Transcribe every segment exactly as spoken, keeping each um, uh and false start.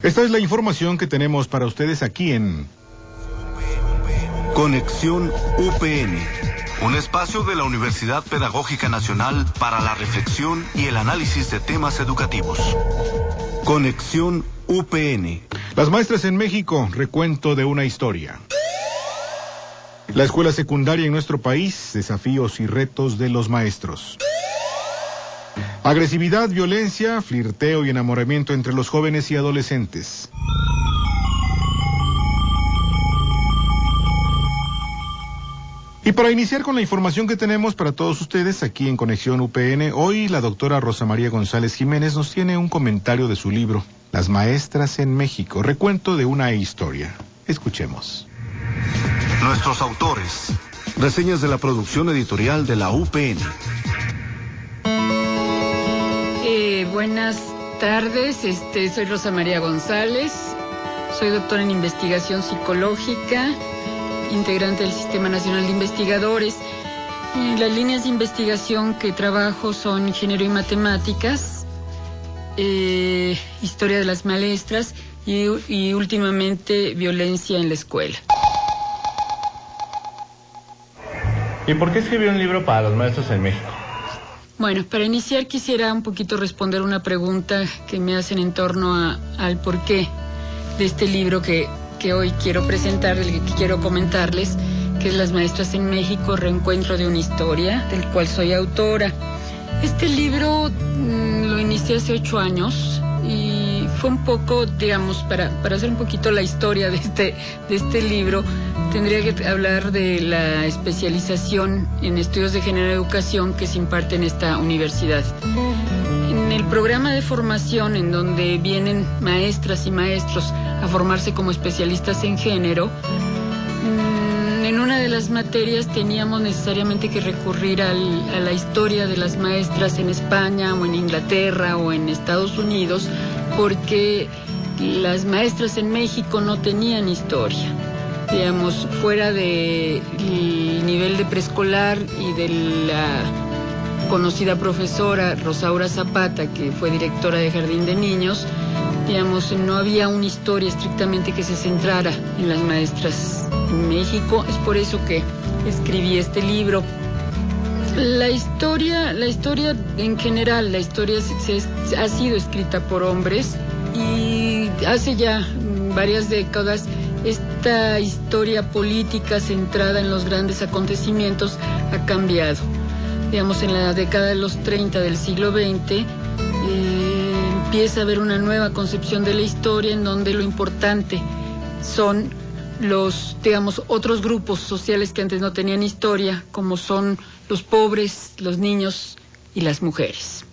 Esta es la información que tenemos para ustedes aquí en Conexión U P N, un espacio de la Universidad Pedagógica Nacional para la reflexión y el análisis de temas educativos. Conexión U P N. Las maestras en México, recuento de una historia. La escuela secundaria en nuestro país, desafíos y retos de los maestros. Agresividad, violencia, flirteo y enamoramiento entre los jóvenes y adolescentes. Y para iniciar con la información que tenemos para todos ustedes aquí en Conexión U P N, hoy la doctora Rosa María González Jiménez nos tiene un comentario de su libro, Las maestras en México, recuento de una historia. Escuchemos. Nuestros autores, reseñas de la producción editorial de la U P N. Eh, buenas tardes, este, soy Rosa María González, soy doctora en investigación psicológica, integrante del Sistema Nacional de Investigadores. Y las líneas de investigación que trabajo son ingeniería y matemáticas, eh, historia de las maestras y, y últimamente violencia en la escuela. ¿Y por qué escribir un libro para los maestros en México? Bueno, para iniciar quisiera un poquito responder una pregunta que me hacen en torno a, al porqué de este libro que, que hoy quiero presentar, el que quiero comentarles, que es Las maestras en México, reencuentro de una historia, del cual soy autora. Este libro mmm, lo inicié hace ocho años y fue un poco, digamos, para, para hacer un poquito la historia de este, de este libro, tendría que hablar de la especialización en estudios de género y educación que se imparte en esta universidad. En el programa de formación en donde vienen maestras y maestros a formarse como especialistas en género, en una de las materias teníamos necesariamente que recurrir al, a la historia de las maestras en España o en Inglaterra o en Estados Unidos, porque las maestras en México no tenían historia. Digamos, fuera del nivel de preescolar y de la conocida profesora Rosaura Zapata, que fue directora de Jardín de Niños, digamos, no había una historia estrictamente que se centrara en las maestras en México. Es por eso que escribí este libro. La historia, la historia en general, la historia se, se, ha sido escrita por hombres y hace ya varias décadas esta historia política centrada en los grandes acontecimientos ha cambiado. Digamos, en la década de los treinta del siglo veinte eh, empieza a haber una nueva concepción de la historia en donde lo importante son los, digamos, otros grupos sociales que antes no tenían historia, como son los pobres, los niños y las mujeres.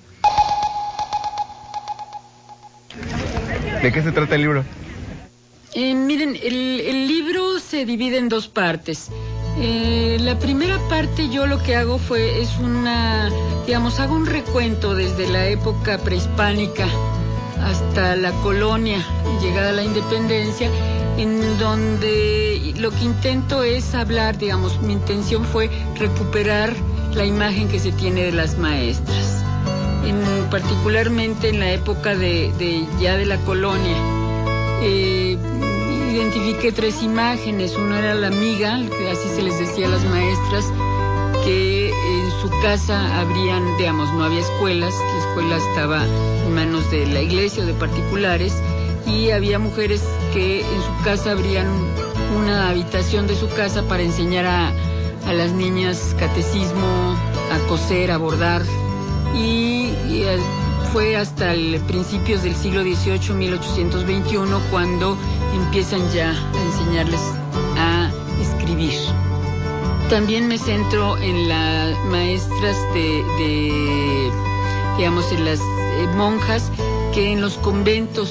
¿De qué se trata el libro? Eh, miren, el, el libro se divide en dos partes. Eh, la primera parte yo lo que hago fue, es una, digamos, hago un recuento desde la época prehispánica hasta la colonia y llegada a la independencia, en donde lo que intento es hablar, digamos, mi intención fue recuperar la imagen que se tiene de las maestras, en, particularmente en la época de, de ya de la colonia. Eh, identifiqué tres imágenes. Una era la amiga, que así se les decía a las maestras, que en su casa habrían, digamos, no había escuelas, la escuela estaba en manos de la iglesia o de particulares, y había mujeres que en su casa abrían una habitación de su casa para enseñar a, a las niñas catecismo, a coser, a bordar, y, y fue hasta el principios del siglo dieciocho, mil ochocientos veintiuno, cuando empiezan ya a enseñarles a escribir. También me centro en las maestras de, de digamos, en las eh, monjas que en los conventos,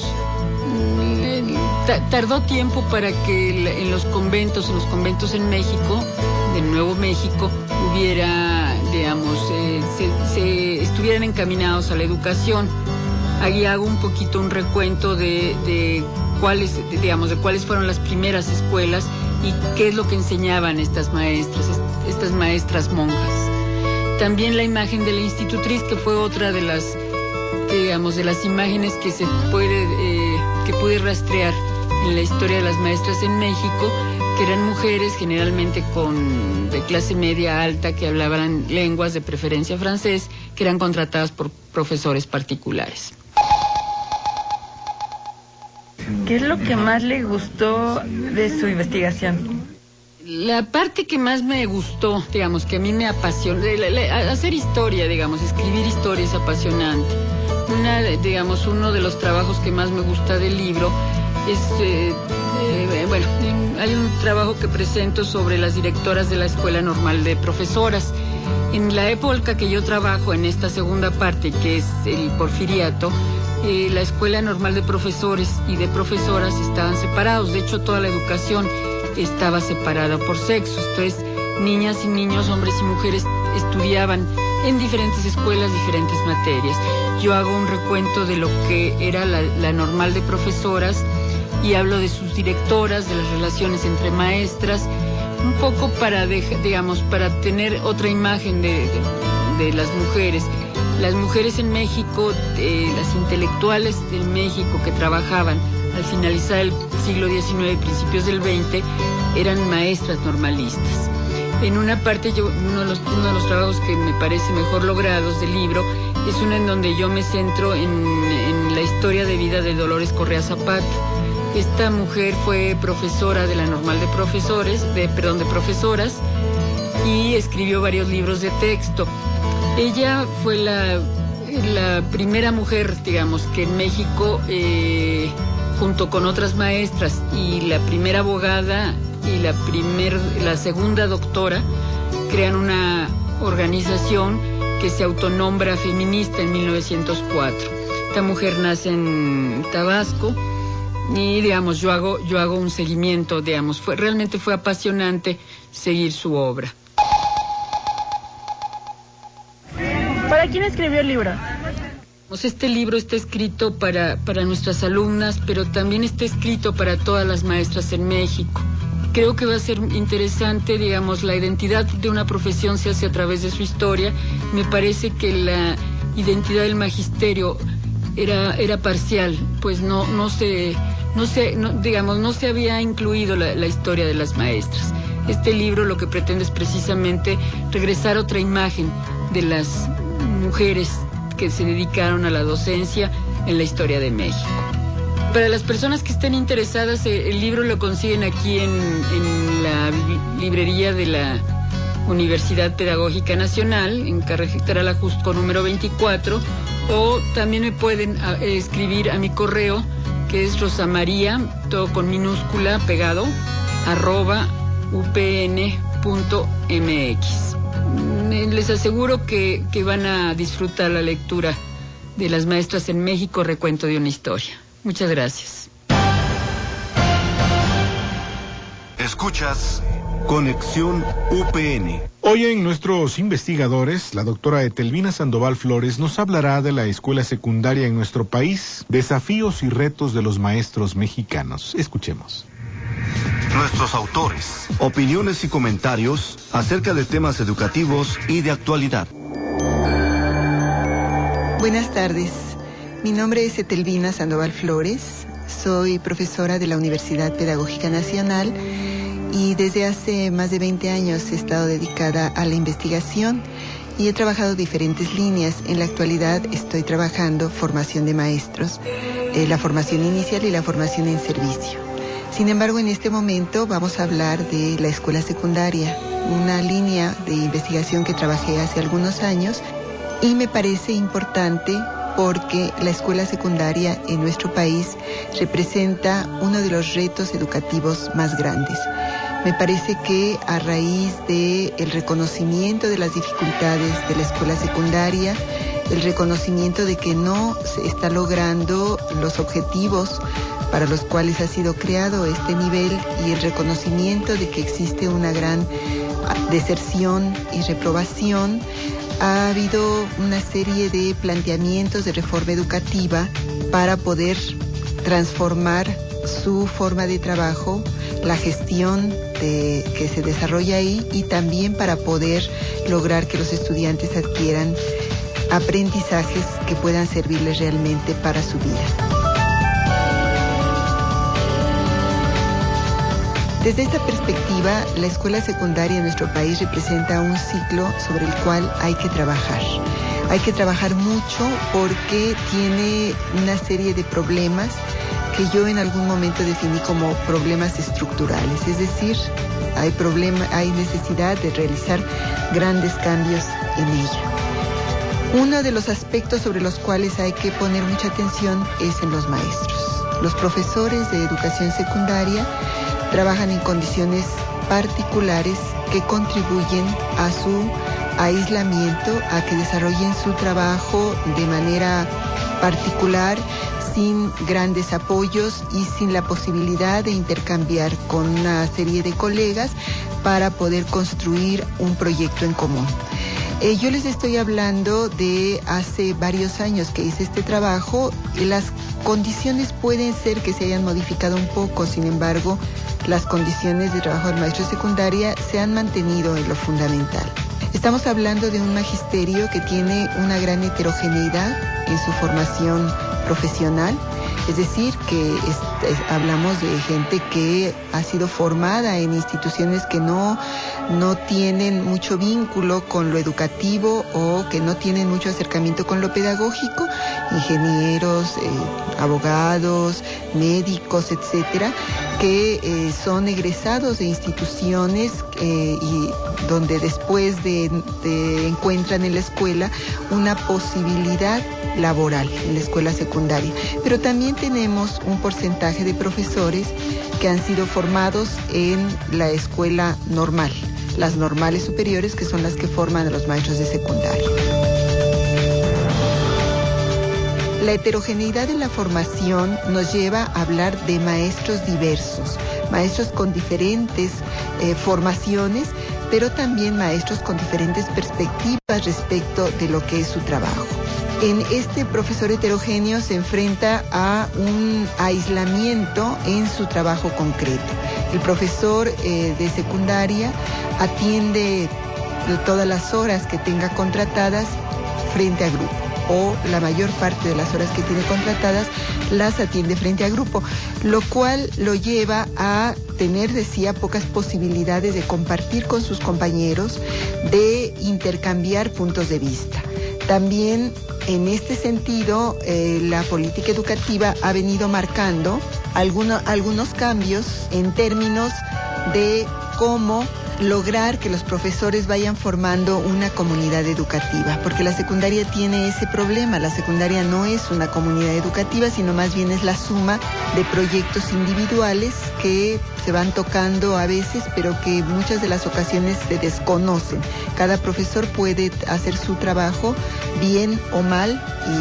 tardó tiempo para que en los conventos, en los conventos en México, de Nuevo México, hubiera, digamos, eh, se, se estuvieran encaminados a la educación. Ahí hago un poquito un recuento de, de cuáles, de, digamos, de cuáles fueron las primeras escuelas y qué es lo que enseñaban estas maestras, estas maestras monjas. También la imagen de la institutriz, que fue otra de las, digamos, de las imágenes que se puede, eh, que pude rastrear en la historia de las maestras en México, que eran mujeres generalmente con de clase media alta que hablaban lenguas, de preferencia francés, que eran contratadas por profesores particulares. ¿Qué es lo que más le gustó de su investigación? La parte que más me gustó, digamos, que a mí me apasiona, hacer historia, digamos, escribir historia es apasionante. Una, digamos, uno de los trabajos que más me gusta del libro es, eh, eh, bueno, hay un trabajo que presento sobre las directoras de la Escuela Normal de Profesoras. En la época que yo trabajo en esta segunda parte, que es el Porfiriato, eh, la Escuela Normal de Profesores y de Profesoras estaban separados. De hecho, toda la educación estaba separada por sexos. Entonces, niñas y niños, hombres y mujeres estudiaban en diferentes escuelas, diferentes materias. Yo hago un recuento de lo que era la, la Normal de Profesoras y hablo de sus directoras, de las relaciones entre maestras, un poco para, de, digamos, para tener otra imagen de, de, de las mujeres. Las mujeres en México, eh, las intelectuales de México que trabajaban al finalizar el siglo diecinueve y principios del veinte, eran maestras normalistas. En una parte, yo, uno, de los, uno de los trabajos que me parece mejor logrados del libro es uno en donde yo me centro en, en la historia de vida de Dolores Correa Zapata. Esta mujer fue profesora de la Normal de Profesores, de, perdón, de Profesoras, y escribió varios libros de texto. Ella fue la, la primera mujer, digamos, que en México, eh, junto con otras maestras, y la primera abogada y la, primer, la segunda doctora, crean una organización que se autonombra feminista en mil novecientos cuatro. Esta mujer nace en Tabasco y, digamos, yo hago, yo hago un seguimiento, digamos, fue, realmente fue apasionante seguir su obra. ¿Para quién escribió el libro? Este libro está escrito para, para nuestras alumnas, pero también está escrito para todas las maestras en México. Creo que va a ser interesante, digamos, la identidad de una profesión se hace a través de su historia. Me parece que la identidad del magisterio era, era parcial, pues no, no se, no se, no, digamos, no se había incluido la, la historia de las maestras. Este libro lo que pretende es precisamente regresar otra imagen de las mujeres que se dedicaron a la docencia en la historia de México. Para las personas que estén interesadas, el libro lo consiguen aquí en, en la librería de la Universidad Pedagógica Nacional, en carretera La Jusco número veinticuatro, o también me pueden a, escribir a mi correo, que es rosamaria, todo con minúscula, pegado, arroba upn punto mx. Les aseguro que, que van a disfrutar la lectura de las maestras en México, recuento de una historia. Muchas gracias. Escuchas Conexión U P N. Hoy en Nuestros Investigadores, la doctora Etelvina Sandoval Flores nos hablará de la escuela secundaria en nuestro país, desafíos y retos de los maestros mexicanos. Escuchemos. Nuestros autores, opiniones y comentarios acerca de temas educativos y de actualidad. Buenas tardes. Mi nombre es Etelvina Sandoval Flores. Soy profesora de la Universidad Pedagógica Nacional y desde hace más de veinte años he estado dedicada a la investigación y he trabajado diferentes líneas. En la actualidad estoy trabajando formación de maestros, eh, la formación inicial y la formación en servicio. Sin embargo, en este momento vamos a hablar de la escuela secundaria, una línea de investigación que trabajé hace algunos años y me parece importante porque la escuela secundaria en nuestro país representa uno de los retos educativos más grandes. Me parece que a raíz del reconocimiento de las dificultades de la escuela secundaria, el reconocimiento de que no se está logrando los objetivos para los cuales ha sido creado este nivel y el reconocimiento de que existe una gran deserción y reprobación, ha habido una serie de planteamientos de reforma educativa para poder transformar su forma de trabajo, la gestión de, que se desarrolla ahí y también para poder lograr que los estudiantes adquieran aprendizajes que puedan servirles realmente para su vida. Desde esta perspectiva, la escuela secundaria en nuestro país representa un ciclo sobre el cual hay que trabajar. Hay que trabajar mucho porque tiene una serie de problemas que yo en algún momento definí como problemas estructurales, es decir, hay problema, hay necesidad de realizar grandes cambios en ella. Uno de los aspectos sobre los cuales hay que poner mucha atención es en los maestros. Los profesores de educación secundaria trabajan en condiciones particulares que contribuyen a su aislamiento, a que desarrollen su trabajo de manera particular, sin grandes apoyos y sin la posibilidad de intercambiar con una serie de colegas para poder construir un proyecto en común. Eh, yo les estoy hablando de hace varios años que hice este trabajo y las condiciones pueden ser que se hayan modificado un poco, sin embargo, las condiciones de trabajo del maestro de secundaria se han mantenido en lo fundamental. Estamos hablando de un magisterio que tiene una gran heterogeneidad en su formación profesional, es decir, que es, es, hablamos de gente que ha sido formada en instituciones que no, no tienen mucho vínculo con lo educativo o que no tienen mucho acercamiento con lo pedagógico, ingenieros, eh, abogados, médicos, etcétera, que eh, son egresados de instituciones eh, y donde después de, de encuentran en la escuela una posibilidad laboral en la escuela secundaria. Pero también tenemos un porcentaje de profesores que han sido formados en la escuela normal, las normales superiores, que son las que forman a los maestros de secundaria. La heterogeneidad de la formación nos lleva a hablar de maestros diversos, maestros con diferentes eh, formaciones, pero también maestros con diferentes perspectivas respecto de lo que es su trabajo. En este profesor heterogéneo se enfrenta a un aislamiento en su trabajo concreto. El profesor eh, de secundaria atiende todas las horas que tenga contratadas frente a grupo, o la mayor parte de las horas que tiene contratadas las atiende frente a grupo, lo cual lo lleva a tener, decía, pocas posibilidades de compartir con sus compañeros, de intercambiar puntos de vista. También en este sentido, eh, la política educativa ha venido marcando alguno, algunos cambios en términos de cómo lograr que los profesores vayan formando una comunidad educativa, porque la secundaria tiene ese problema. La secundaria no es una comunidad educativa, sino más bien es la suma de proyectos individuales que se van tocando a veces, pero que muchas de las ocasiones se desconocen. Cada profesor puede hacer su trabajo bien o mal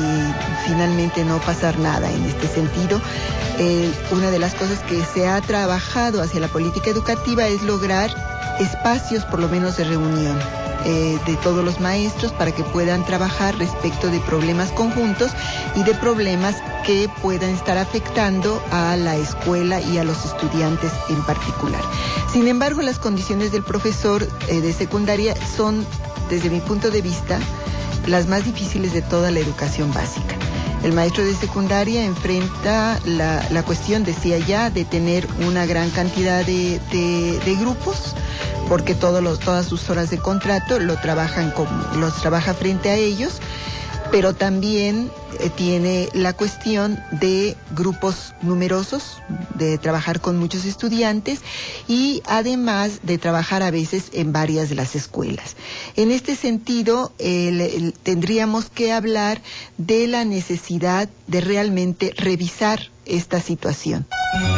y finalmente no pasar nada en este sentido. Eh, una de las cosas que se ha trabajado hacia la política educativa es lograr espacios por lo menos de reunión eh, de todos los maestros para que puedan trabajar respecto de problemas conjuntos y de problemas que puedan estar afectando a la escuela y a los estudiantes en particular. Sin embargo, las condiciones del profesor eh, de secundaria son, desde mi punto de vista, las más difíciles de toda la educación básica. El maestro de secundaria enfrenta la, la cuestión, decía ya, de tener una gran cantidad de, de, de grupos, porque todos los, todas sus horas de contrato lo trabajan como, los trabaja frente a ellos, pero también eh, tiene la cuestión de grupos numerosos, de trabajar con muchos estudiantes y además de trabajar a veces en varias de las escuelas. En este sentido, el, el, tendríamos que hablar de la necesidad de realmente revisar esta situación.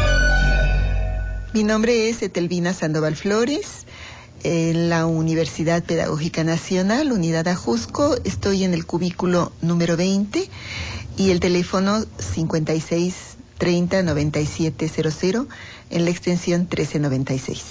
Mi nombre es Etelvina Sandoval Flores. En la Universidad Pedagógica Nacional, Unidad Ajusco, estoy en el cubículo número veinte y el teléfono cincuenta y seis treinta noventa y siete cero cero en la extensión trece noventa y seis.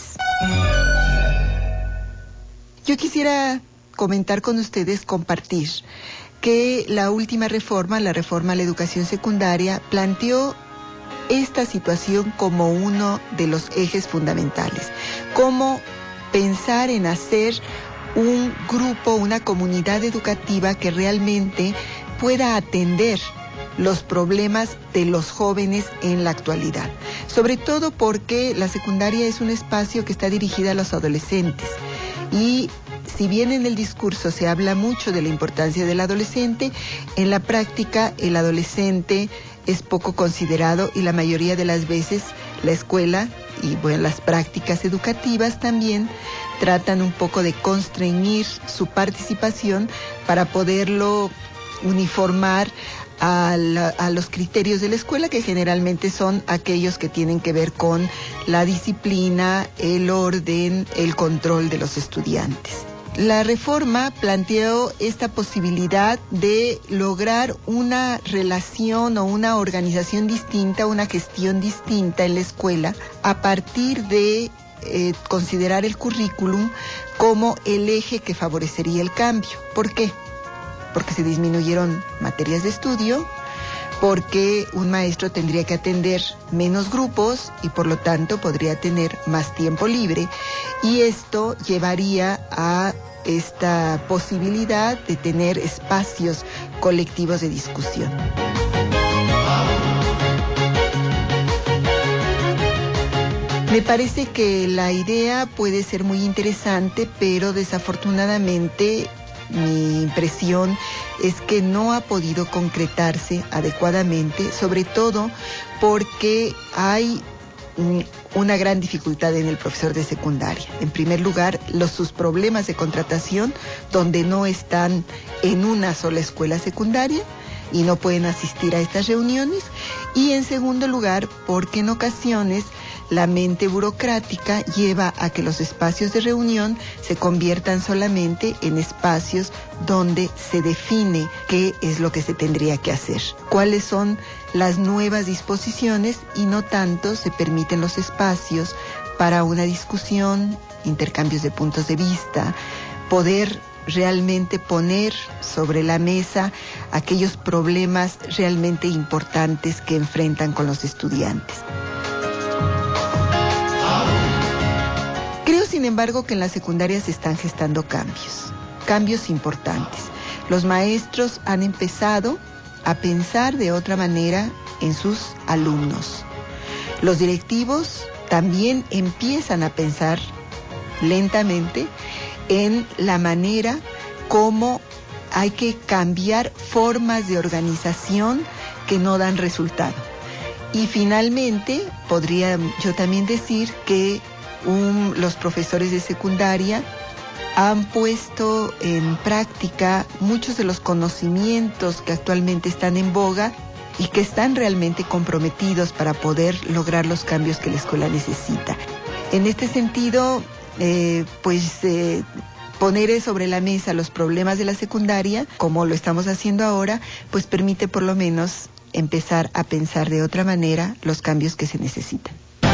Yo quisiera comentar con ustedes, compartir, que la última reforma, la reforma a la educación secundaria, planteó esta situación como uno de los ejes fundamentales. Cómo pensar en hacer un grupo, una comunidad educativa que realmente pueda atender los problemas de los jóvenes en la actualidad. Sobre todo porque la secundaria es un espacio que está dirigido a los adolescentes. Y si bien en el discurso se habla mucho de la importancia del adolescente, en la práctica el adolescente es poco considerado y la mayoría de las veces la escuela y bueno, las prácticas educativas también tratan un poco de constreñir su participación para poderlo uniformar a, la, a los criterios de la escuela, que generalmente son aquellos que tienen que ver con la disciplina, el orden, el control de los estudiantes. La reforma planteó esta posibilidad de lograr una relación o una organización distinta, una gestión distinta en la escuela a partir de eh, considerar el currículum como el eje que favorecería el cambio. ¿Por qué? Porque se disminuyeron materias de estudio, porque un maestro tendría que atender menos grupos y por lo tanto podría tener más tiempo libre, y esto llevaría a esta posibilidad de tener espacios colectivos de discusión. Me parece que la idea puede ser muy interesante, pero desafortunadamente mi impresión es que no ha podido concretarse adecuadamente, sobre todo porque hay una gran dificultad en el profesor de secundaria. En primer lugar, los, sus problemas de contratación, donde no están en una sola escuela secundaria y no pueden asistir a estas reuniones. Y en segundo lugar, porque en ocasiones la mente burocrática lleva a que los espacios de reunión se conviertan solamente en espacios donde se define qué es lo que se tendría que hacer, cuáles son las nuevas disposiciones, y no tanto se permiten los espacios para una discusión, intercambios de puntos de vista, poder realmente poner sobre la mesa aquellos problemas realmente importantes que enfrentan con los estudiantes. Creo, sin embargo, que en la secundaria se están gestando cambios, cambios importantes. Los maestros han empezado a pensar de otra manera en sus alumnos. Los directivos también empiezan a pensar lentamente en la manera como hay que cambiar formas de organización que no dan resultado. Y finalmente, podría yo también decir que Um, los profesores de secundaria han puesto en práctica muchos de los conocimientos que actualmente están en boga y que están realmente comprometidos para poder lograr los cambios que la escuela necesita. En este sentido, eh, pues eh, poner sobre la mesa los problemas de la secundaria, como lo estamos haciendo ahora, pues permite por lo menos empezar a pensar de otra manera los cambios que se necesitan.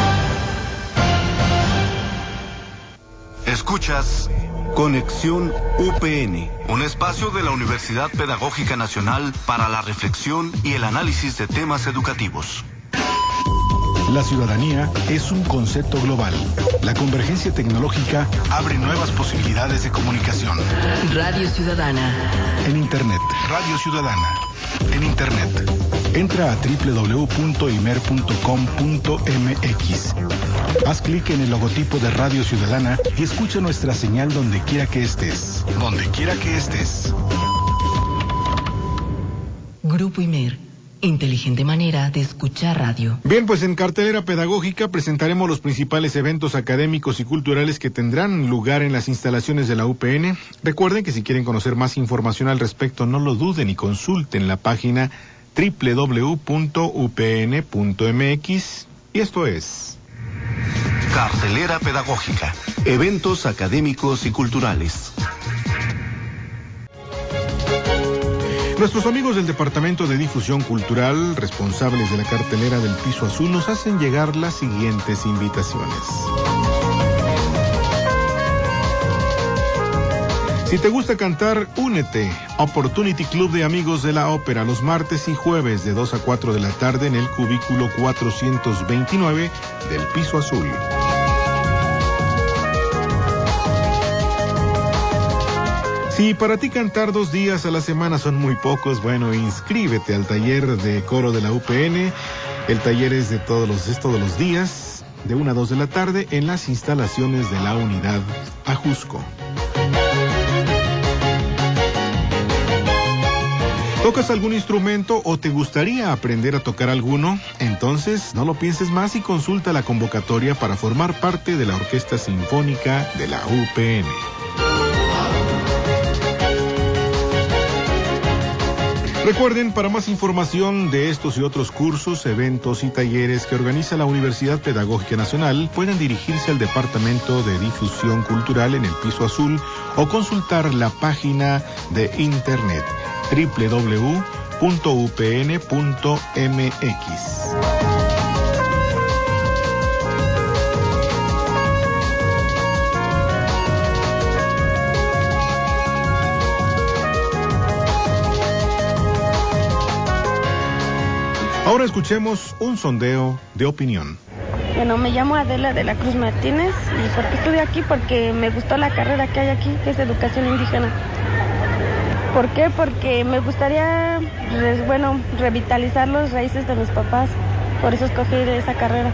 Escuchas Conexión U P N, un espacio de la Universidad Pedagógica Nacional para la reflexión y el análisis de temas educativos. La ciudadanía es un concepto global. La convergencia tecnológica abre nuevas posibilidades de comunicación. Radio Ciudadana. En Internet. Radio Ciudadana. En Internet. Entra a doble u doble u doble u punto imer punto com punto m x. Haz clic en el logotipo de Radio Ciudadana y escucha nuestra señal donde quiera que estés. Donde quiera que estés. Grupo Imer. Inteligente manera de escuchar radio. Bien, pues en cartelera pedagógica presentaremos los principales eventos académicos y culturales que tendrán lugar en las instalaciones de la U P N. Recuerden que si quieren conocer más información al respecto, no lo duden y consulten la página doble u doble u doble u punto u p n punto m x. Y esto es Cartelera pedagógica, eventos académicos y culturales. Nuestros amigos del Departamento de Difusión Cultural, responsables de la cartelera del Piso Azul, nos hacen llegar las siguientes invitaciones. Si te gusta cantar, únete. Opportunity Club de Amigos de la Ópera, los martes y jueves de dos a cuatro de la tarde en el cubículo cuatrocientos veintinueve del Piso Azul. Si para ti cantar dos días a la semana son muy pocos, bueno, inscríbete al taller de coro de la U P N. El taller es de todos los, es todos los días, de una a dos de la tarde, en las instalaciones de la unidad Ajusco. ¿Tocas algún instrumento o te gustaría aprender a tocar alguno? Entonces, no lo pienses más y consulta la convocatoria para formar parte de la Orquesta Sinfónica de la U P N. Recuerden, para más información de estos y otros cursos, eventos y talleres que organiza la Universidad Pedagógica Nacional, pueden dirigirse al Departamento de Difusión Cultural en el piso azul o consultar la página de internet doble u doble u doble u punto u p n punto m x. Ahora escuchemos un sondeo de opinión. Bueno, me llamo Adela de la Cruz Martínez. ¿Y por qué estudio aquí? Porque me gustó la carrera que hay aquí, que es educación indígena. ¿Por qué? Porque me gustaría, bueno, revitalizar las raíces de mis papás. Por eso escogí esa carrera.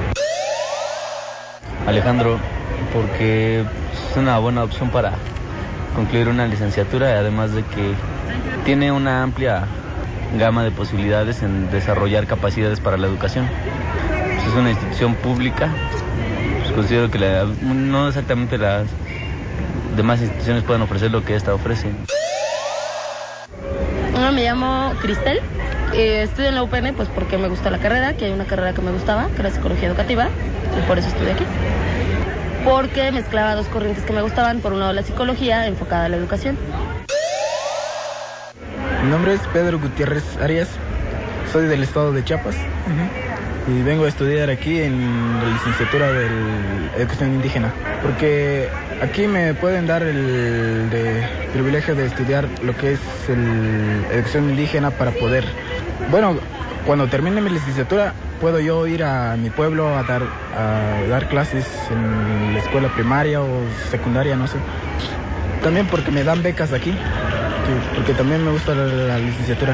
Alejandro, porque es una buena opción para concluir una licenciatura, además de que tiene una amplia gama de posibilidades en desarrollar capacidades para la educación. Pues es una institución pública, pues considero que la, no exactamente las demás instituciones pueden ofrecer lo que esta ofrece. Bueno, me llamo Cristel, eh, estudio en la U P N pues porque me gusta la carrera, que hay una carrera que me gustaba, que era psicología educativa, y por eso estudié aquí. Porque mezclaba dos corrientes que me gustaban, por un lado la psicología enfocada a la educación. Mi nombre es Pedro Gutiérrez Arias, soy del estado de Chiapas. Uh-huh. Y vengo a estudiar aquí en la licenciatura de Educación Indígena, porque aquí me pueden dar el de privilegio de estudiar lo que es el Educación Indígena para poder, bueno, cuando termine mi licenciatura puedo yo ir a mi pueblo a dar, a dar clases en la escuela primaria o secundaria, no sé. También porque me dan becas aquí, porque también me gusta la, la licenciatura.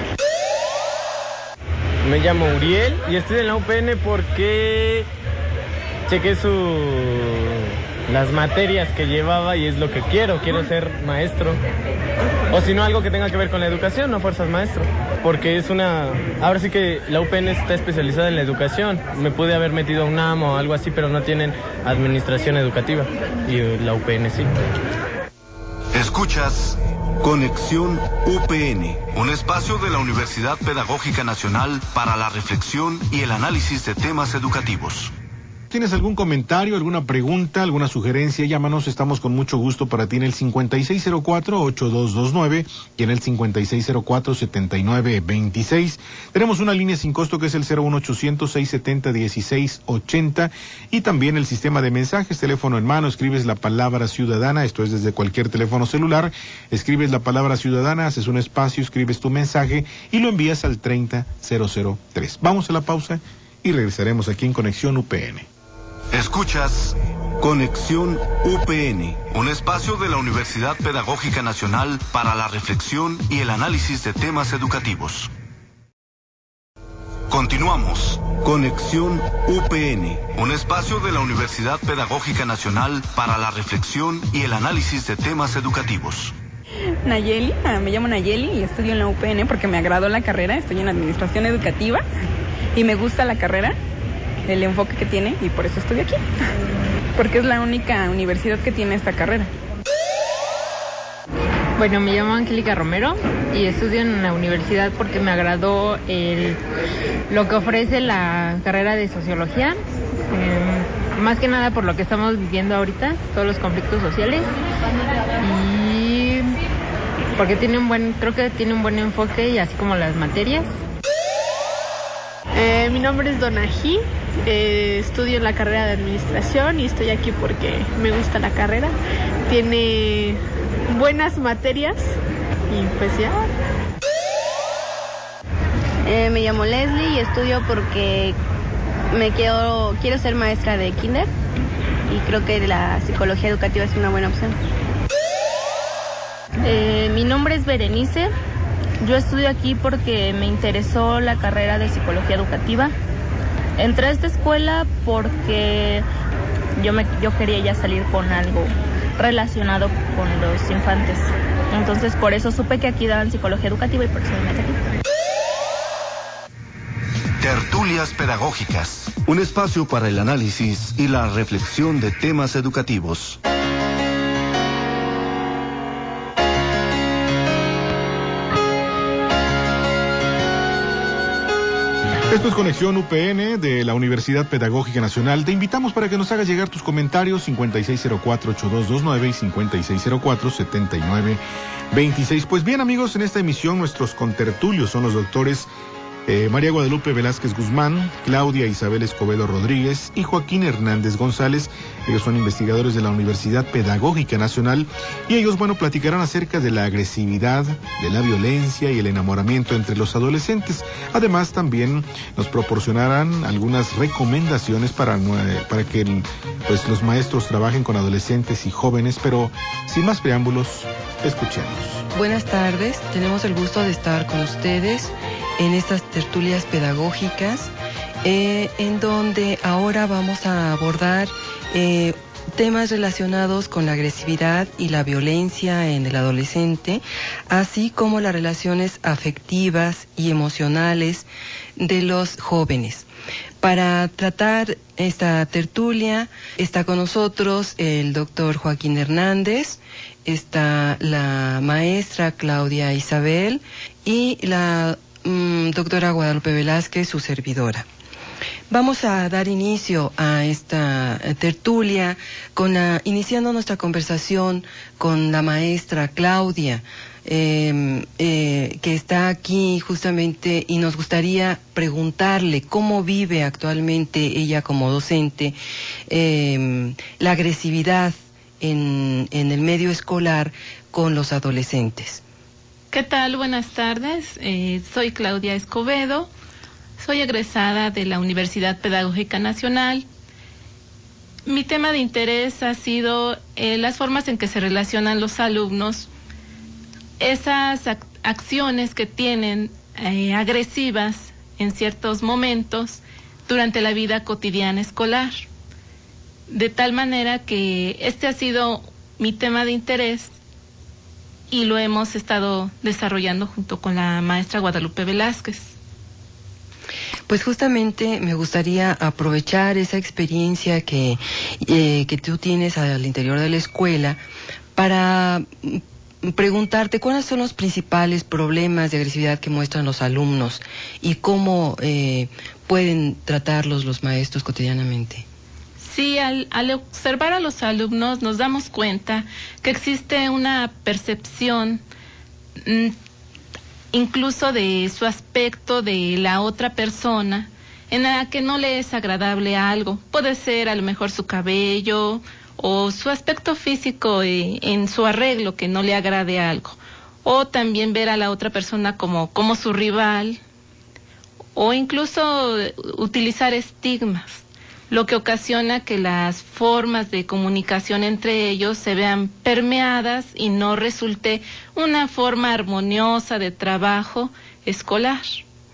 Me llamo Uriel y estudio en la U P N porque chequé su las materias que llevaba y es lo que quiero, quiero ser maestro. O si no, algo que tenga que ver con la educación, no fuerzas maestro. Porque es una... Ahora sí que la U P N está especializada en la educación. Me pude haber metido a UNAM o algo así, pero no tienen administración educativa. Y la U P N sí. Escuchas Conexión U P N, un espacio de la Universidad Pedagógica Nacional para la reflexión y el análisis de temas educativos. ¿Tienes algún comentario, alguna pregunta, alguna sugerencia? Llámanos, estamos con mucho gusto para ti en el cincuenta y seis cero cuatro, ocho dos dos nueve y en el cincuenta y seis cero cuatro, setenta y nueve veintiséis. Tenemos una línea sin costo que es el cero uno ochocientos, seiscientos setenta, dieciséis ochenta y también el sistema de mensajes, teléfono en mano, escribes la palabra ciudadana, esto es desde cualquier teléfono celular, escribes la palabra ciudadana, haces un espacio, escribes tu mensaje y lo envías al treinta cero cero tres. Vamos a la pausa y regresaremos aquí en Conexión U P N. Escuchas Conexión U P N, un espacio de la Universidad Pedagógica Nacional para la reflexión y el análisis de temas educativos. Continuamos. Conexión U P N, un espacio de la Universidad Pedagógica Nacional para la reflexión y el análisis de temas educativos. Nayeli, ah, me llamo Nayeli y estudio en la U P N porque me agradó la carrera, estoy en administración educativa y me gusta la carrera, el enfoque que tiene y por eso estudio aquí, porque es la única universidad que tiene esta carrera. Bueno, me llamo Angélica Romero y estudio en la universidad porque me agradó el, lo que ofrece la carrera de sociología, eh, más que nada por lo que estamos viviendo ahorita, todos los conflictos sociales, y porque tiene un buen, creo que tiene un buen enfoque y así como las materias. Eh, mi nombre es Donají, eh, estudio en la carrera de administración y estoy aquí porque me gusta la carrera. Tiene buenas materias y pues ya. Eh, me llamo Leslie y estudio porque me quiero, quiero ser maestra de kinder y creo que la psicología educativa es una buena opción. Eh, mi nombre es Berenice. Yo estudio aquí porque me interesó la carrera de psicología educativa. Entré a esta escuela porque yo, me, yo quería ya salir con algo relacionado con los infantes. Entonces, por eso supe que aquí daban psicología educativa y por eso me metí aquí. Tertulias pedagógicas, un espacio para el análisis y la reflexión de temas educativos. Esto es Conexión U P N de la Universidad Pedagógica Nacional. Te invitamos para que nos hagas llegar tus comentarios cincuenta y seis cero cuatro, ochenta y dos veintinueve y cincuenta y seis cero cuatro, setenta y nueve veintiséis. Pues bien, amigos, en esta emisión nuestros contertulios son los doctores eh, María Guadalupe Velázquez Guzmán, Claudia Isabel Escobedo Rodríguez y Joaquín Hernández González. Ellos son investigadores de la Universidad Pedagógica Nacional y ellos, bueno, platicarán acerca de la agresividad, de la violencia y el enamoramiento entre los adolescentes. Además, también nos proporcionarán algunas recomendaciones para, para que pues, los maestros trabajen con adolescentes y jóvenes, pero sin más preámbulos, escuchemos. Buenas tardes, tenemos el gusto de estar con ustedes en estas tertulias pedagógicas, eh, en donde ahora vamos a abordar eh, temas relacionados con la agresividad y la violencia en el adolescente, así como las relaciones afectivas y emocionales de los jóvenes. Para tratar esta tertulia está con nosotros el doctor Joaquín Hernández, está la maestra Claudia Isabel y la mm, doctora Guadalupe Velázquez, su servidora. Vamos a dar inicio a esta tertulia con la, iniciando nuestra conversación con la maestra Claudia, eh, eh, que está aquí justamente, y nos gustaría preguntarle cómo vive actualmente ella como docente eh, la agresividad en, en el medio escolar con los adolescentes. ¿Qué tal? Buenas tardes. Eh, soy Claudia Escobedo. Soy egresada de la Universidad Pedagógica Nacional. Mi tema de interés ha sido eh, las formas en que se relacionan los alumnos, esas ac- acciones que tienen eh, agresivas en ciertos momentos durante la vida cotidiana escolar. De tal manera que este ha sido mi tema de interés y lo hemos estado desarrollando junto con la maestra Guadalupe Velázquez. Pues justamente me gustaría aprovechar esa experiencia que, eh, que tú tienes al interior de la escuela para preguntarte cuáles son los principales problemas de agresividad que muestran los alumnos y cómo eh, pueden tratarlos los maestros cotidianamente. Sí, al, al observar a los alumnos nos damos cuenta que existe una percepción mmm, incluso de su aspecto de la otra persona, en la que no le es agradable algo. Puede ser a lo mejor su cabello o su aspecto físico eh, en su arreglo que no le agrade algo. O también ver a la otra persona como, como su rival, o incluso utilizar estigmas, lo que ocasiona que las formas de comunicación entre ellos se vean permeadas y no resulte una forma armoniosa de trabajo escolar.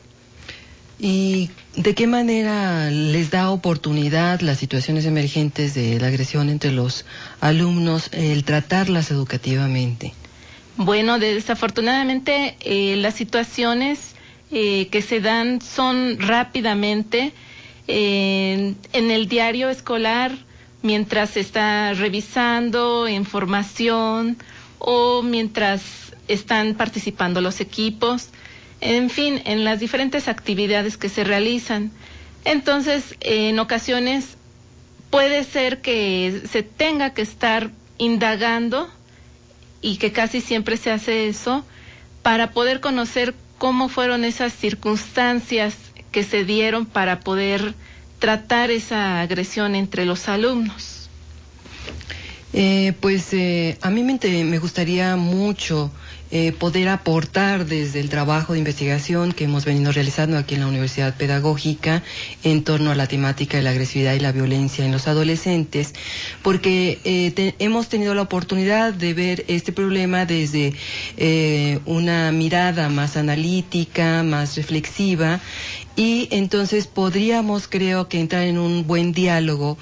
¿Y de qué manera les da oportunidad las situaciones emergentes de la agresión entre los alumnos, el tratarlas educativamente? Bueno, desafortunadamente eh, las situaciones eh, que se dan son rápidamente eh, en el diario escolar, mientras se está revisando información o mientras están participando los equipos. En fin, en las diferentes actividades que se realizan. Entonces, en ocasiones puede ser que se tenga que estar indagando, y que casi siempre se hace eso, para poder conocer cómo fueron esas circunstancias que se dieron para poder tratar esa agresión entre los alumnos. Eh, pues eh, a mí me, me gustaría mucho eh, poder aportar desde el trabajo de investigación que hemos venido realizando aquí en la Universidad Pedagógica en torno a la temática de la agresividad y la violencia en los adolescentes, porque eh, te, hemos tenido la oportunidad de ver este problema desde eh, una mirada más analítica, más reflexiva, y entonces podríamos, creo que, entrar en un buen diálogo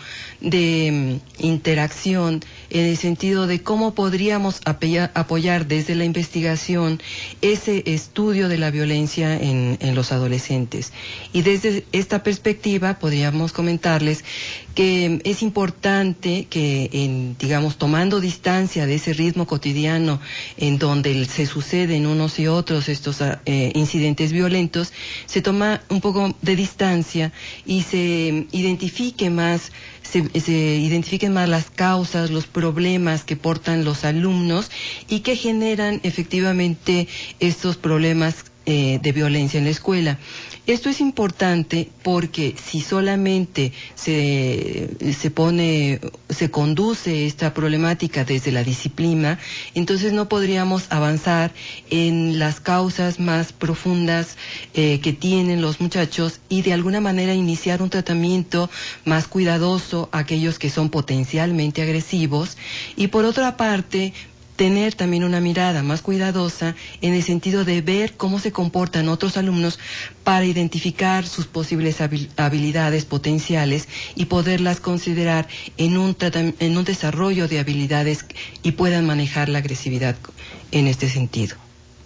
de um, interacción en el sentido de cómo podríamos apoyar, apoyar desde la investigación ese estudio de la violencia en, en los adolescentes. Y desde esta perspectiva podríamos comentarles que es importante que, en, digamos, tomando distancia de ese ritmo cotidiano en donde se suceden unos y otros estos eh, incidentes violentos, se toma un poco de distancia y se identifique más Se, se identifiquen más las causas, los problemas que portan los alumnos y que generan efectivamente estos problemas eh, de violencia en la escuela. Esto es importante porque si solamente se, se pone, se conduce esta problemática desde la disciplina, entonces no podríamos avanzar en las causas más profundas eh, que tienen los muchachos y de alguna manera iniciar un tratamiento más cuidadoso a aquellos que son potencialmente agresivos y por otra parte tener también una mirada más cuidadosa en el sentido de ver cómo se comportan otros alumnos para identificar sus posibles habilidades potenciales y poderlas considerar en un, en un desarrollo de habilidades y puedan manejar la agresividad en este sentido.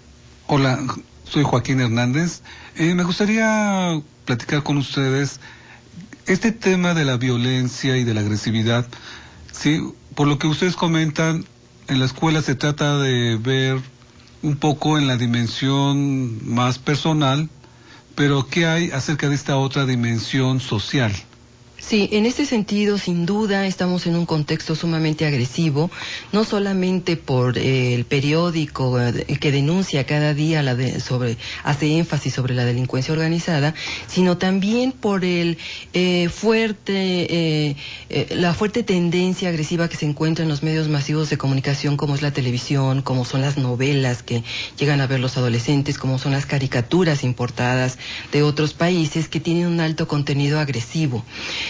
Hola, soy Joaquín Hernández. Eh, me gustaría platicar con ustedes este tema de la violencia y de la agresividad. Sí, por lo que ustedes comentan, en la escuela se trata de ver un poco en la dimensión más personal, pero ¿qué hay acerca de esta otra dimensión social? Sí, en este sentido, sin duda, estamos en un contexto sumamente agresivo, no solamente por eh, el periódico eh, que denuncia cada día, la de, sobre, hace énfasis sobre la delincuencia organizada, sino también por el eh, fuerte, eh, eh, la fuerte tendencia agresiva que se encuentra en los medios masivos de comunicación, como es la televisión, como son las novelas que llegan a ver los adolescentes, como son las caricaturas importadas de otros países que tienen un alto contenido agresivo.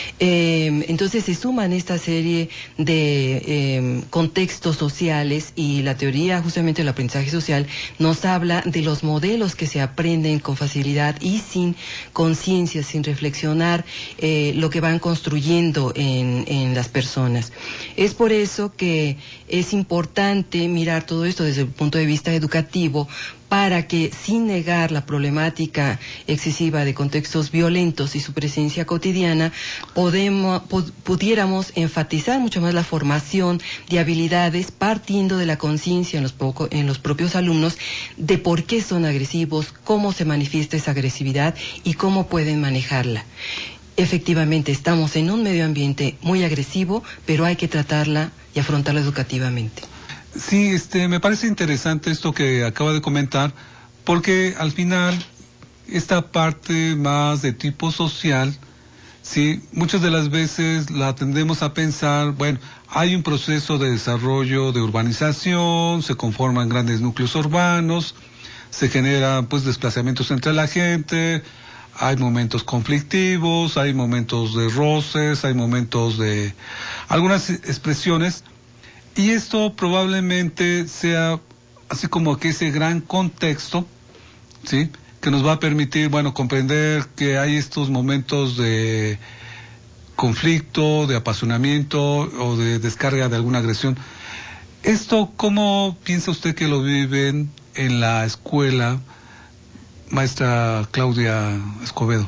Eh, entonces se suman esta serie de eh, contextos sociales y la teoría justamente del aprendizaje social nos habla de los modelos que se aprenden con facilidad y sin conciencia, sin reflexionar eh, lo que van construyendo en, en las personas. Es por eso que es importante mirar todo esto desde el punto de vista educativo, para que, sin negar la problemática excesiva de contextos violentos y su presencia cotidiana, podemos, pudiéramos enfatizar mucho más la formación de habilidades partiendo de la conciencia en los poco, en los propios alumnos de por qué son agresivos, cómo se manifiesta esa agresividad y cómo pueden manejarla. Efectivamente, estamos en un medio ambiente muy agresivo, pero hay que tratarla y afrontarla educativamente. Sí, este, me parece interesante esto que acaba de comentar, porque al final esta parte más de tipo social, sí, muchas de las veces la tendemos a pensar, bueno, hay un proceso de desarrollo de urbanización, se conforman grandes núcleos urbanos, se generan pues desplazamientos entre la gente, hay momentos conflictivos, hay momentos de roces, hay momentos de algunas expresiones. Y esto probablemente sea así como que ese gran contexto, ¿sí?, que nos va a permitir, bueno, comprender que hay estos momentos de conflicto, de apasionamiento o de descarga de alguna agresión. ¿Esto cómo piensa usted que lo viven en la escuela, maestra Claudia Escobedo?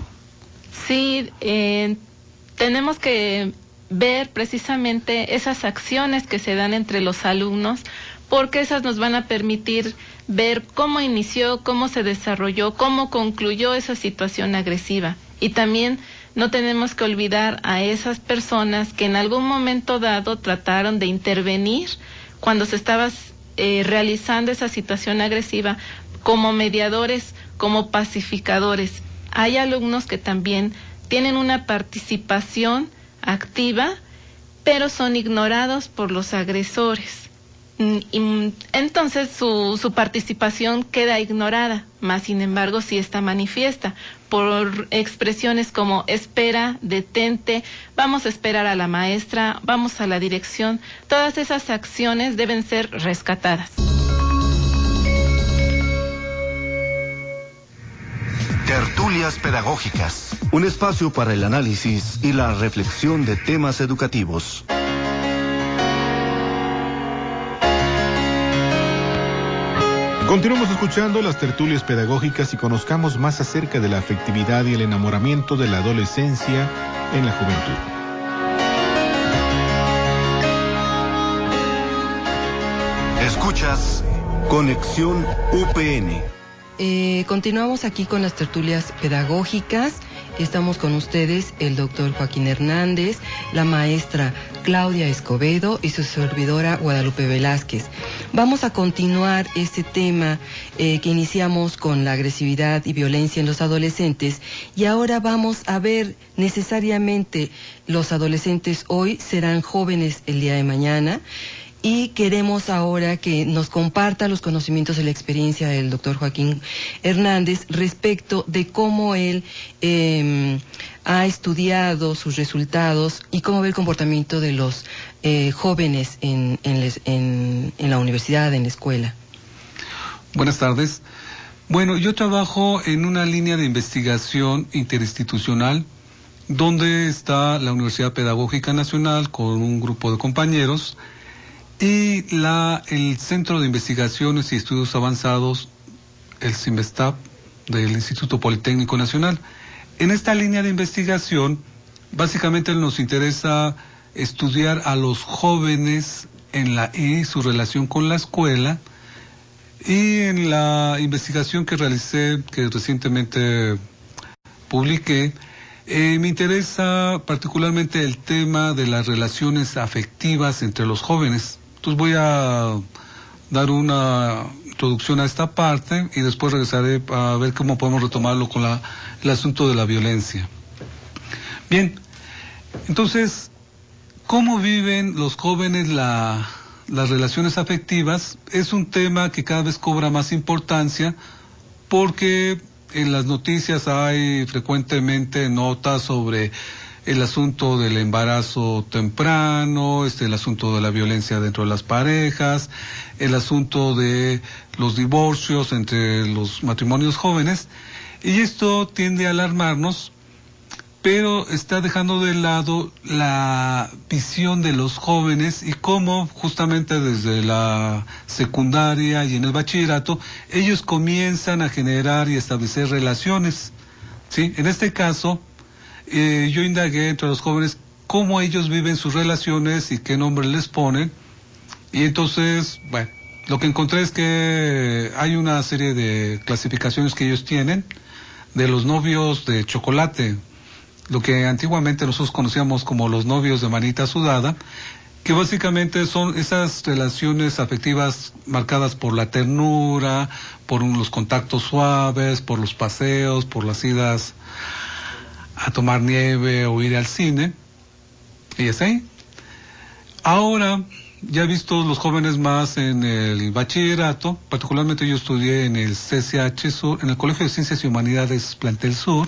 Sí, eh, tenemos que ver precisamente esas acciones que se dan entre los alumnos, porque esas nos van a permitir ver cómo inició, cómo se desarrolló, cómo concluyó esa situación agresiva. Y también no tenemos que olvidar a esas personas que en algún momento dado trataron de intervenir cuando se estaba eh, realizando esa situación agresiva, como mediadores, como pacificadores. Hay alumnos que también tienen una participación activa, pero son ignorados por los agresores. Y entonces su, su participación queda ignorada, más sin embargo sí está manifiesta por expresiones como espera, detente, vamos a esperar a la maestra, vamos a la dirección. Todas esas acciones deben ser rescatadas. Tertulias pedagógicas, un espacio para el análisis y la reflexión de temas educativos. Continuamos escuchando las tertulias pedagógicas y conozcamos más acerca de la afectividad y el enamoramiento de la adolescencia en la juventud. Escuchas Conexión U P N. Eh, continuamos aquí con las tertulias pedagógicas. Estamos con ustedes el doctor Joaquín Hernández, la maestra Claudia Escobedo y su servidora Guadalupe Velázquez. Vamos a continuar este tema eh, que iniciamos con la agresividad y violencia en los adolescentes, y ahora vamos a ver necesariamente los adolescentes hoy serán jóvenes el día de mañana. Y queremos ahora que nos comparta los conocimientos y la experiencia del doctor Joaquín Hernández respecto de cómo él eh, ha estudiado sus resultados y cómo ve el comportamiento de los eh, jóvenes en, en, les, en, en la universidad, en la escuela. Buenas tardes. Bueno, yo trabajo en una línea de investigación interinstitucional donde está la Universidad Pedagógica Nacional con un grupo de compañeros y la, el Centro de Investigaciones y Estudios Avanzados, el CIMESTAP, del Instituto Politécnico Nacional. En esta línea de investigación, básicamente nos interesa estudiar a los jóvenes en la y su relación con la escuela, y en la investigación que realicé, que recientemente publiqué, eh, me interesa particularmente el tema de las relaciones afectivas entre los jóvenes. Entonces voy a dar una introducción a esta parte y después regresaré a ver cómo podemos retomarlo con la, el asunto de la violencia. Bien, entonces, ¿cómo viven los jóvenes la, las relaciones afectivas? Es un tema que cada vez cobra más importancia porque en las noticias hay frecuentemente notas sobre el asunto del embarazo temprano, este, el asunto de la violencia dentro de las parejas, el asunto de los divorcios entre los matrimonios jóvenes, y esto tiende a alarmarnos, pero está dejando de lado la visión de los jóvenes y cómo justamente desde la secundaria y en el bachillerato ellos comienzan a generar y establecer relaciones, ¿sí? En este caso, Eh, yo indagué entre los jóvenes cómo ellos viven sus relaciones y qué nombre les ponen. Y entonces, bueno, lo que encontré es que hay una serie de clasificaciones que ellos tienen de los novios de chocolate, lo que antiguamente nosotros conocíamos como los novios de manita sudada, que básicamente son esas relaciones afectivas marcadas por la ternura, por un, los contactos suaves, por los paseos, por las idas a tomar nieve o ir al cine, y es ahí. Ahora, ya vistos los jóvenes más en el bachillerato, particularmente yo estudié en el C C H Sur, en el Colegio de Ciencias y Humanidades Plantel Sur,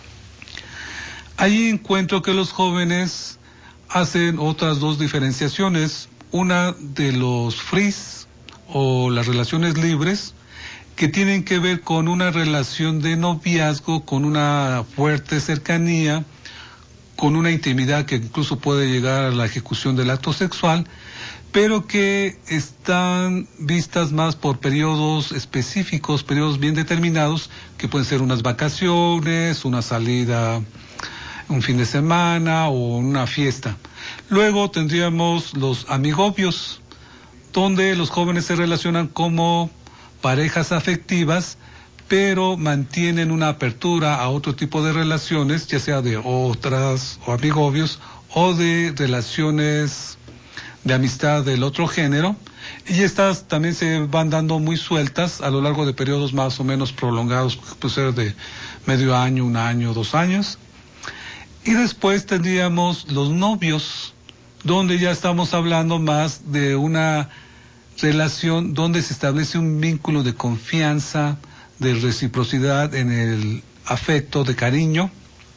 ahí encuentro que los jóvenes hacen otras dos diferenciaciones, una de los frees o las relaciones libres, que tienen que ver con una relación de noviazgo, con una fuerte cercanía, con una intimidad que incluso puede llegar a la ejecución del acto sexual, pero que están vistas más por periodos específicos, periodos bien determinados, que pueden ser unas vacaciones, una salida, un fin de semana o una fiesta. Luego tendríamos los amigobios, donde los jóvenes se relacionan como parejas afectivas, pero mantienen una apertura a otro tipo de relaciones, ya sea de otras o amigobios o de relaciones de amistad del otro género, y estas también se van dando muy sueltas a lo largo de periodos más o menos prolongados, puede ser de medio año, un año, dos años. Y después tendríamos los novios, donde ya estamos hablando más de una relación donde se establece un vínculo de confianza, de reciprocidad en el afecto, de cariño,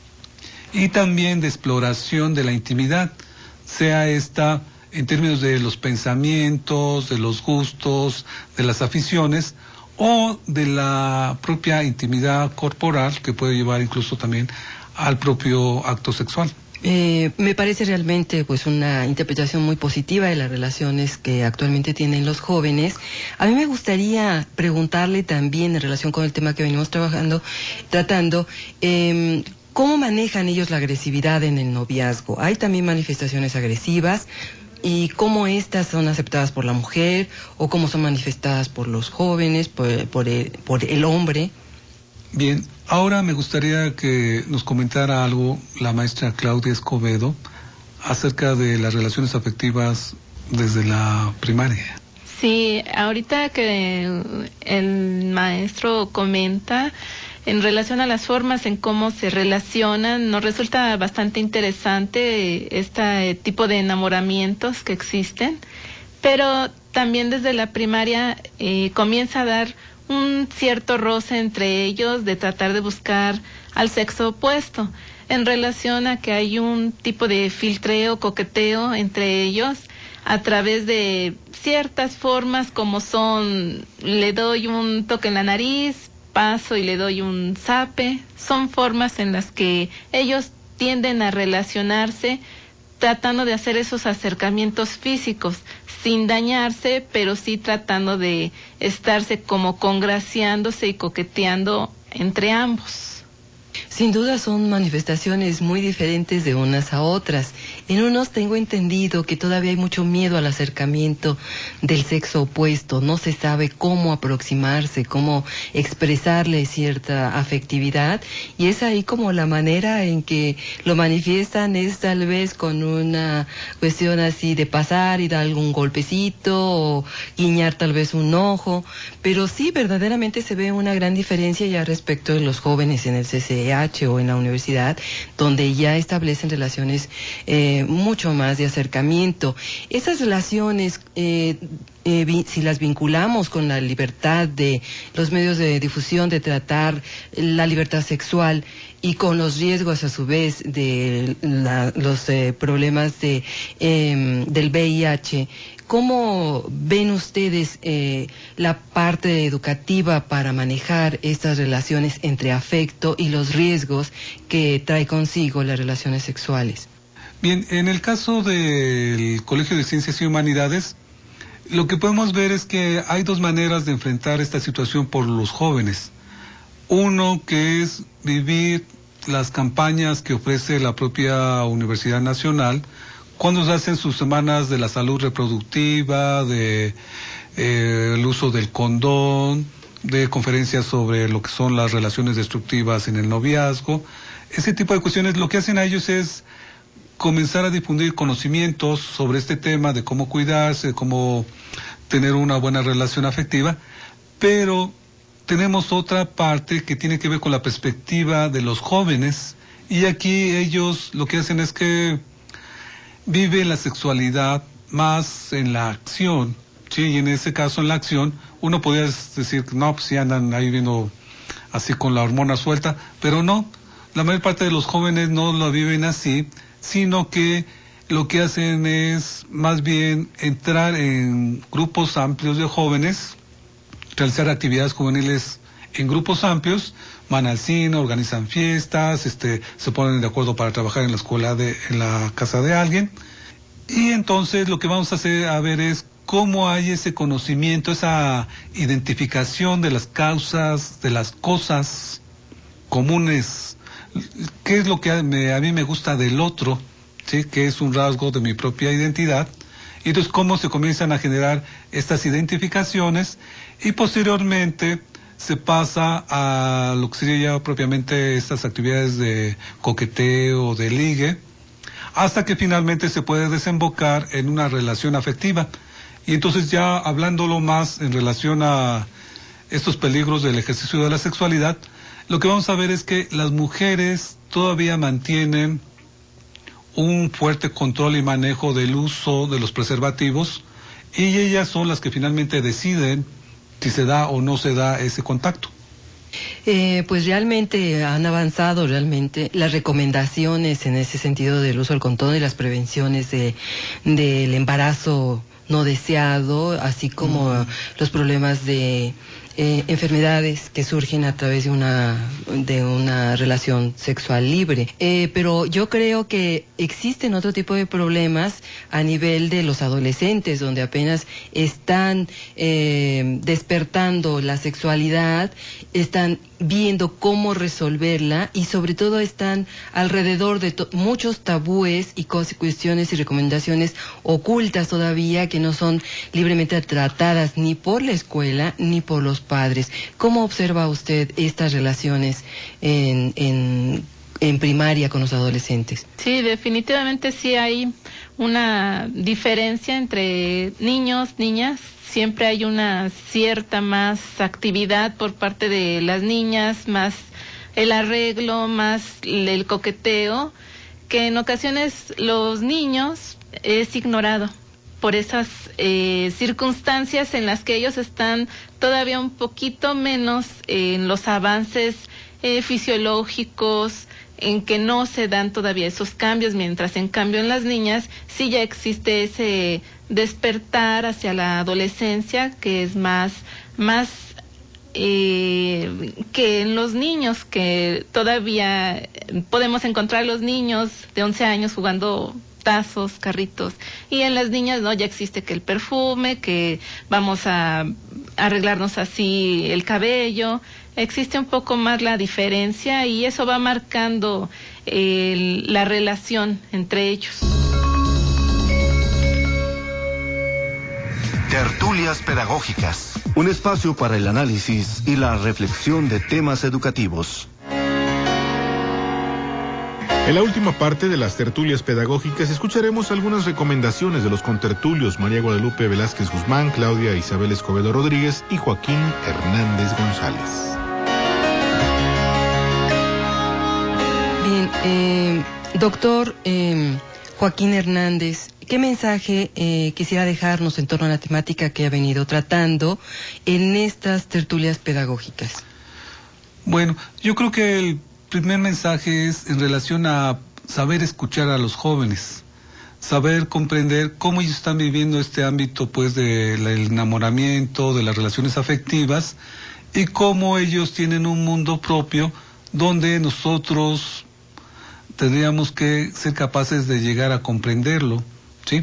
y también de exploración de la intimidad, sea esta en términos de los pensamientos, de los gustos, de las aficiones, o de la propia intimidad corporal, que puede llevar incluso también al propio acto sexual. Eh, me parece realmente pues una interpretación muy positiva de las relaciones que actualmente tienen los jóvenes. A mí me gustaría preguntarle también en relación con el tema que venimos trabajando, tratando, eh, ¿cómo manejan ellos la agresividad en el noviazgo? ¿Hay también manifestaciones agresivas? ¿Y cómo estas son aceptadas por la mujer o cómo son manifestadas por los jóvenes, por, por, el, por el hombre? Bien, ahora me gustaría que nos comentara algo la maestra Claudia Escobedo acerca de las relaciones afectivas desde la primaria. Sí, ahorita que el maestro comenta en relación a las formas en cómo se relacionan, nos resulta bastante interesante este tipo de enamoramientos que existen, pero también desde la primaria eh, comienza a dar un cierto roce entre ellos de tratar de buscar al sexo opuesto, en relación a que hay un tipo de filtreo, coqueteo entre ellos a través de ciertas formas como son, le doy un toque en la nariz, paso y le doy un zape. Son formas en las que ellos tienden a relacionarse tratando de hacer esos acercamientos físicos sin dañarse, pero sí tratando de estarse como congraciándose y coqueteando entre ambos. Sin duda son manifestaciones muy diferentes de unas a otras. En unos tengo entendido que todavía hay mucho miedo al acercamiento del sexo opuesto. No se sabe cómo aproximarse, cómo expresarle cierta afectividad. Y es ahí como la manera en que lo manifiestan es tal vez con una cuestión así de pasar y dar algún golpecito o guiñar tal vez un ojo. Pero sí, verdaderamente se ve una gran diferencia ya respecto de los jóvenes en el C C H o en la universidad, donde ya establecen relaciones eh, mucho más de acercamiento. Esas relaciones, eh, eh, si las vinculamos con la libertad de los medios de difusión, de tratar la libertad sexual, y con los riesgos a su vez de la, los eh, problemas de eh, del V I H, ¿cómo ven ustedes eh, la parte educativa para manejar estas relaciones entre afecto y los riesgos que trae consigo las relaciones sexuales? Bien, en el caso del Colegio de Ciencias y Humanidades, lo que podemos ver es que hay dos maneras de enfrentar esta situación por los jóvenes. Uno que es vivir las campañas que ofrece la propia Universidad Nacional cuando se hacen sus semanas de la salud reproductiva, de eh, el uso del condón, de conferencias sobre lo que son las relaciones destructivas en el noviazgo. Ese tipo de cuestiones, lo que hacen a ellos es comenzar a difundir conocimientos sobre este tema de cómo cuidarse, de cómo tener una buena relación afectiva, pero tenemos otra parte que tiene que ver con la perspectiva de los jóvenes, y aquí ellos lo que hacen es que viven la sexualidad más en la acción, ¿sí? Y en ese caso, en la acción, uno podría decir, no, pues sí andan ahí viendo así con la hormona suelta, pero no, la mayor parte de los jóvenes no lo viven así, sino que lo que hacen es más bien entrar en grupos amplios de jóvenes, realizar actividades juveniles en grupos amplios, van al cine, organizan fiestas, este, se ponen de acuerdo para trabajar en la escuela de, en la casa de alguien, y entonces lo que vamos a hacer a ver es cómo hay ese conocimiento, esa identificación de las causas, de las cosas comunes, qué es lo que a mí, a mí me gusta del otro, ¿sí? Que es un rasgo de mi propia identidad. Y entonces cómo se comienzan a generar estas identificaciones, y posteriormente se pasa a lo que sería ya propiamente estas actividades de coqueteo, de ligue, hasta que finalmente se puede desembocar en una relación afectiva. Y entonces ya hablándolo más en relación a estos peligros del ejercicio de la sexualidad, lo que vamos a ver es que las mujeres todavía mantienen un fuerte control y manejo del uso de los preservativos, y ellas son las que finalmente deciden si se da o no se da ese contacto. Eh, pues realmente han avanzado realmente las recomendaciones en ese sentido del uso del condón y las prevenciones de del embarazo no deseado, así como uh-huh. los problemas de eh, enfermedades que surgen a través de una de una relación sexual libre. Eh, pero yo creo que existen otro tipo de problemas a nivel de los adolescentes, donde apenas están eh, despertando la sexualidad, están viendo cómo resolverla y sobre todo están alrededor de to- muchos tabúes y cos- cuestiones y recomendaciones ocultas todavía que no son libremente tratadas ni por la escuela ni por los padres. ¿Cómo observa usted estas relaciones en, en, en primaria con los adolescentes? Sí, definitivamente sí hay una diferencia entre niños, niñas. Siempre hay una cierta más actividad por parte de las niñas, más el arreglo, más el coqueteo, que en ocasiones los niños es ignorado por esas eh, circunstancias en las que ellos están todavía un poquito menos en los avances eh, fisiológicos, en que no se dan todavía esos cambios, mientras en cambio en las niñas sí ya existe ese despertar hacia la adolescencia, que es más, más eh, que en los niños, que todavía podemos encontrar los niños de once años jugando tazos, carritos, y en las niñas no, ya existe que el perfume, que vamos a arreglarnos así el cabello. Existe un poco más la diferencia y eso va marcando eh, la relación entre ellos. Tertulias pedagógicas, un espacio para el análisis y la reflexión de temas educativos. En la última parte de las tertulias pedagógicas escucharemos algunas recomendaciones de los contertulios María Guadalupe Velázquez Guzmán, Claudia Isabel Escobedo Rodríguez y Joaquín Hernández González. Bien, eh, doctor eh, Joaquín Hernández, ¿qué mensaje eh, quisiera dejarnos en torno a la temática que ha venido tratando en estas tertulias pedagógicas? Bueno, yo creo que el primer mensaje es en relación a saber escuchar a los jóvenes, saber comprender cómo ellos están viviendo este ámbito pues del enamoramiento, de las relaciones afectivas y cómo ellos tienen un mundo propio donde nosotros tendríamos que ser capaces de llegar a comprenderlo, ¿sí?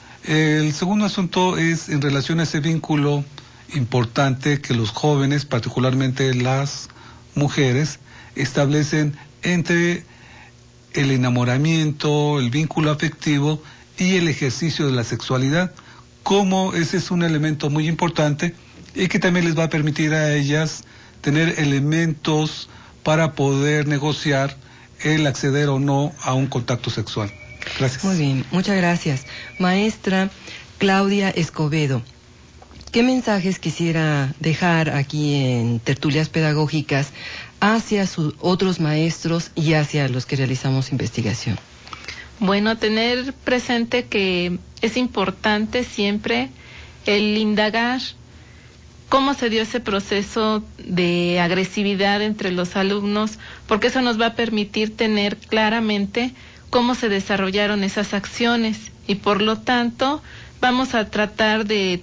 El segundo asunto es en relación a ese vínculo importante que los jóvenes, particularmente las mujeres, establecen entre el enamoramiento, el vínculo afectivo y el ejercicio de la sexualidad, como ese es un elemento muy importante y que también les va a permitir a ellas tener elementos para poder negociar el acceder o no a un contacto sexual. Gracias. Muy bien, muchas gracias. Maestra Claudia Escobedo, ¿qué mensajes quisiera dejar aquí en tertulias pedagógicas hacia sus otros maestros y hacia los que realizamos investigación? Bueno, tener presente que es importante siempre el indagar cómo se dio ese proceso de agresividad entre los alumnos, porque eso nos va a permitir tener claramente cómo se desarrollaron esas acciones y por lo tanto vamos a tratar de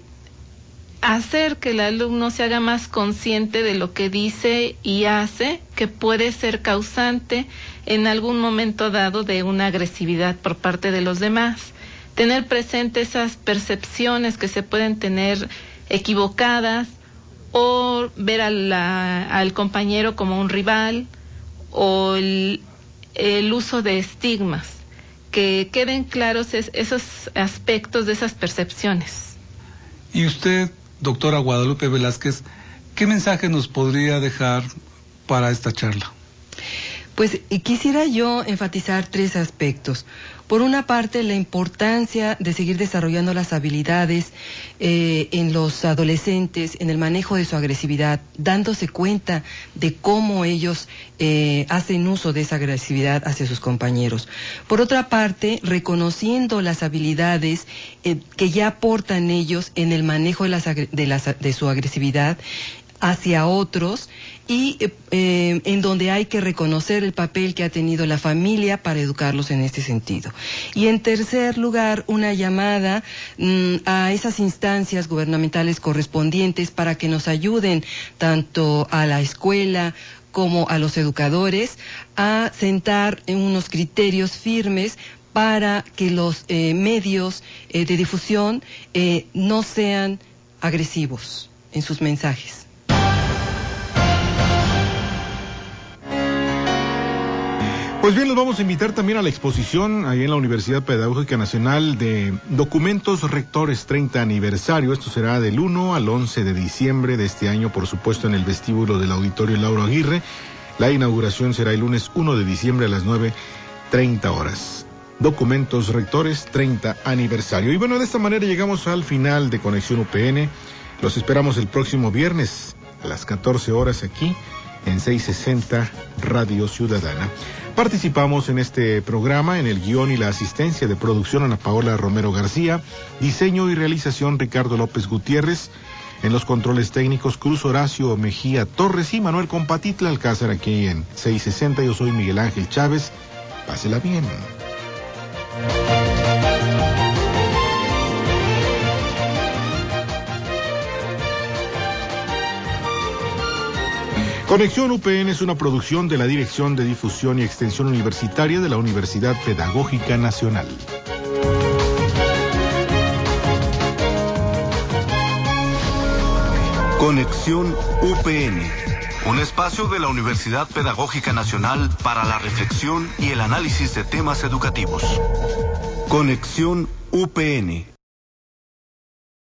hacer que el alumno se haga más consciente de lo que dice y hace, que puede ser causante en algún momento dado de una agresividad por parte de los demás. Tener presente esas percepciones que se pueden tener equivocadas o ver a la, al compañero como un rival o el, el uso de estigmas, que queden claros es, esos aspectos de esas percepciones. Y usted, doctora Guadalupe Velázquez, ¿qué mensaje nos podría dejar para esta charla? Pues quisiera yo enfatizar tres aspectos. Por una parte, la importancia de seguir desarrollando las habilidades eh, en los adolescentes, en el manejo de su agresividad, dándose cuenta de cómo ellos eh, hacen uso de esa agresividad hacia sus compañeros. Por otra parte, reconociendo las habilidades eh, que ya aportan ellos en el manejo de, las, de, las, de su agresividad hacia otros, y eh, en donde hay que reconocer el papel que ha tenido la familia para educarlos en este sentido. Y en tercer lugar, una llamada mmm, a esas instancias gubernamentales correspondientes para que nos ayuden tanto a la escuela como a los educadores a sentar en unos criterios firmes para que los eh, medios eh, de difusión eh, no sean agresivos en sus mensajes. Pues bien, los vamos a invitar también a la exposición ahí en la Universidad Pedagógica Nacional de Documentos Rectores treinta aniversario. Esto será del uno al once de diciembre de este año, por supuesto en el vestíbulo del Auditorio Lauro Aguirre. La inauguración será el lunes uno de diciembre a las nueve treinta horas. Documentos Rectores treinta aniversario. Y bueno, de esta manera llegamos al final de Conexión U P N. Los esperamos el próximo viernes a las catorce horas aquí en seiscientos sesenta Radio Ciudadana. Participamos en este programa en el guión y la asistencia de producción Ana Paola Romero García, diseño y realización Ricardo López Gutiérrez, en los controles técnicos Cruz Horacio Mejía Torres y Manuel Compatitla Alcázar aquí en seiscientos sesenta. Yo soy Miguel Ángel Chávez. Pásela bien. Conexión U P N es una producción de la Dirección de Difusión y Extensión Universitaria de la Universidad Pedagógica Nacional. Conexión U P N, un espacio de la Universidad Pedagógica Nacional para la reflexión y el análisis de temas educativos. Conexión U P N.